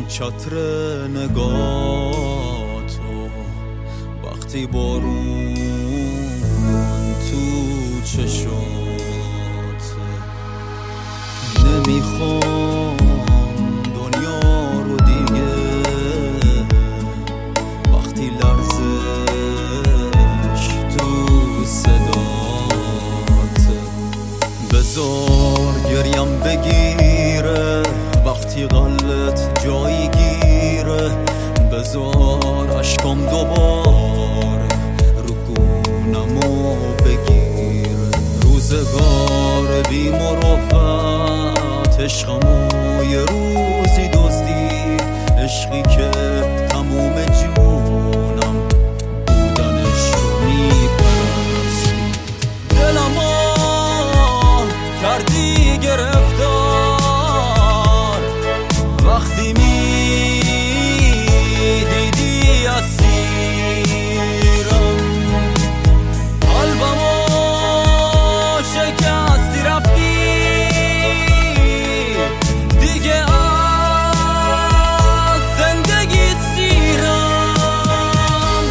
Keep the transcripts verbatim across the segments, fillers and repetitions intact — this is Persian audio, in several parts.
چتر نگاه تو وقتی بارون تو چشات نمیخوام دنیا رو دیگه وقتی لرزش تو صدات بذار گریم بگیره وقتی قلبت جایی گیره بذار عشقم دوباره رو گونمو بگیره روزگار بی مروت عشقمو یه روزی دزدید عشقی که تموم جونم بودنش رو میپرستی دلمو کردی گرفتار وقتی می دیدی اسیرم قلبمو شکستی رفتی دیگه از زندگی سیرم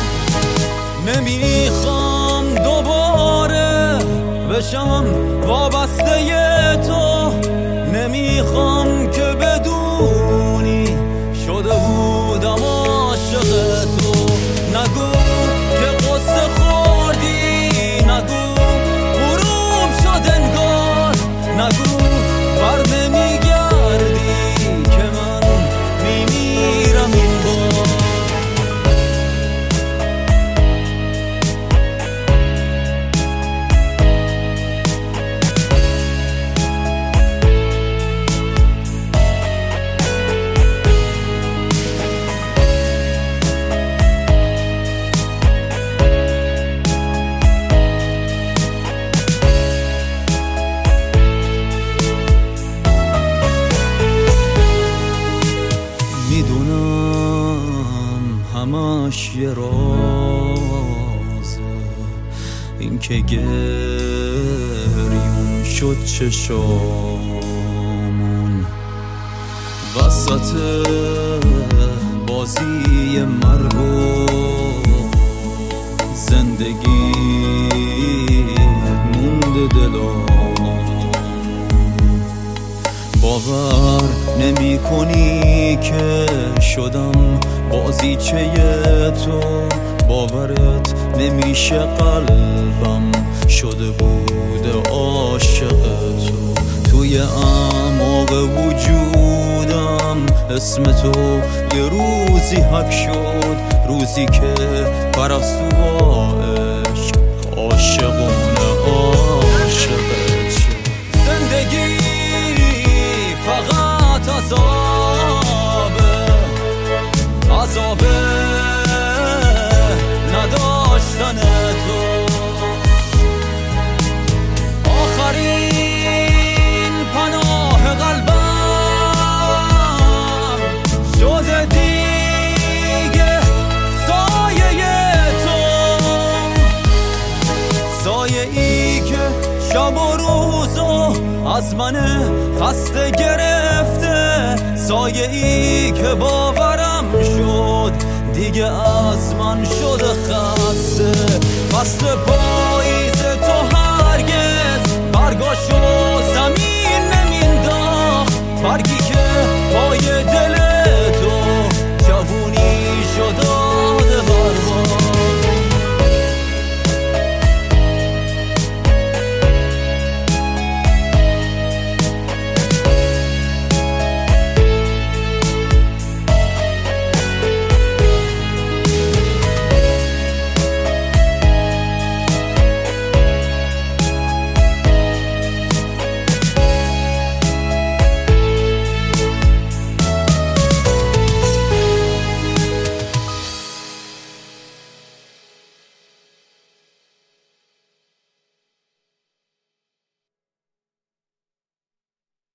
نمیخوام دوباره بشم وابسته تو نمیخوام که بدونی شده بودم عاشق تو نگو که قصه خوردی نگو غروب شد انگار نگو بر نمیگردی که من میمیرم این بار میدونم همش یه رازه این که گریون شد چشامون وسط بازی مرگ و زندگی مونده دلام باور نمی کنی که شدم بازیچه تو باورت نمیشه قلبم شده بود عاشق تو توی اعماق وجودم اسم تو یه روزی حک شد روزی که پرستو با عشق عاشقونه عاشقت شد زندگی فقط عذابه عذابه نداشتن تو آخرین پناه قلبم شده دیگه سایه تو سایه ای که شب و روزو از من خسته گرفته سایه ای که باورم شد دیگه از من شده خسته فصل پاییز تو هرگز برگاشو زمین نمینداخت برگی که پای دل